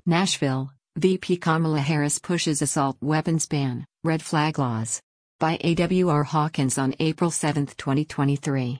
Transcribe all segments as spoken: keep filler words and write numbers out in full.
Nashville, V P Kamala Harris pushes assault weapons ban, red flag laws. By A W R Hawkins on April seventh, twenty twenty-three.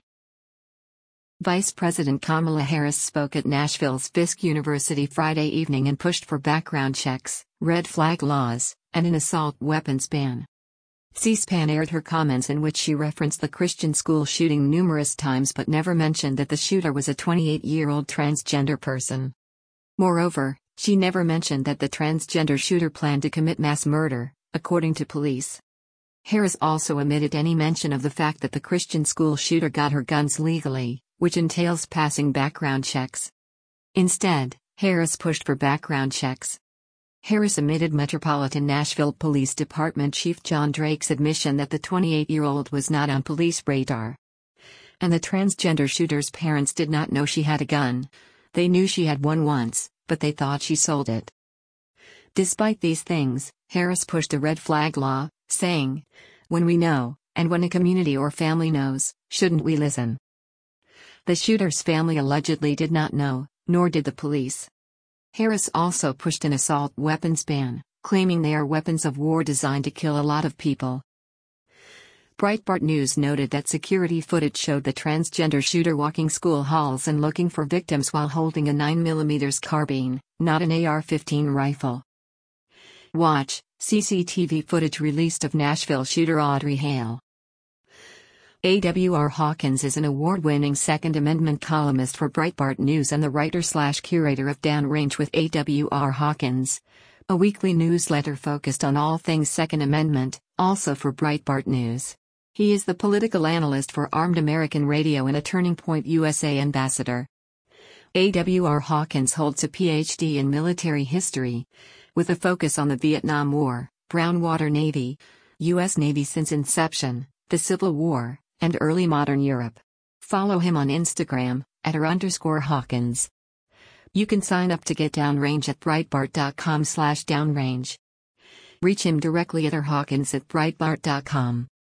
Vice President Kamala Harris spoke at Nashville's Fisk University Friday evening and pushed for background checks, red flag laws, and an assault weapons ban. C-SPAN aired her comments in which she referenced the Christian school shooting numerous times but never mentioned that the shooter was a twenty-eight-year-old transgender person. Moreover, she never mentioned that the transgender shooter planned to commit mass murder, according to police. Harris also omitted any mention of the fact that the Christian school shooter got her guns legally, which entails passing background checks. Instead, Harris pushed for background checks. Harris omitted Metropolitan Nashville Police Department Chief John Drake's admission that the twenty-eight-year-old was not on police radar. And the transgender shooter's parents did not know she had a gun. They knew she had one once, but they thought she sold it. Despite these things, Harris pushed a red flag law, saying, "When we know, and when a community or family knows, shouldn't we listen?" The shooter's family allegedly did not know, nor did the police. Harris also pushed an assault weapons ban, claiming they are weapons of war designed to kill a lot of people. Breitbart News noted that security footage showed the transgender shooter walking school halls and looking for victims while holding a nine millimeter carbine, not an A R fifteen rifle. Watch, C C T V footage released of Nashville shooter Audrey Hale. A W R Hawkins is an award-winning Second Amendment columnist for Breitbart News and the writer-slash-curator of Downrange with A W R Hawkins, a weekly newsletter focused on all things Second Amendment, also for Breitbart News. He is the political analyst for Armed American Radio and a Turning Point U S A ambassador. A W R Hawkins holds a P H D in military history, with a focus on the Vietnam War, Brown Water Navy, U S Navy since inception, the Civil War, and early modern Europe. Follow him on Instagram, at r underscore Hawkins. You can sign up to get Downrange at breitbart dot com slash downrange. Reach him directly at r hawkins at breitbart dot com.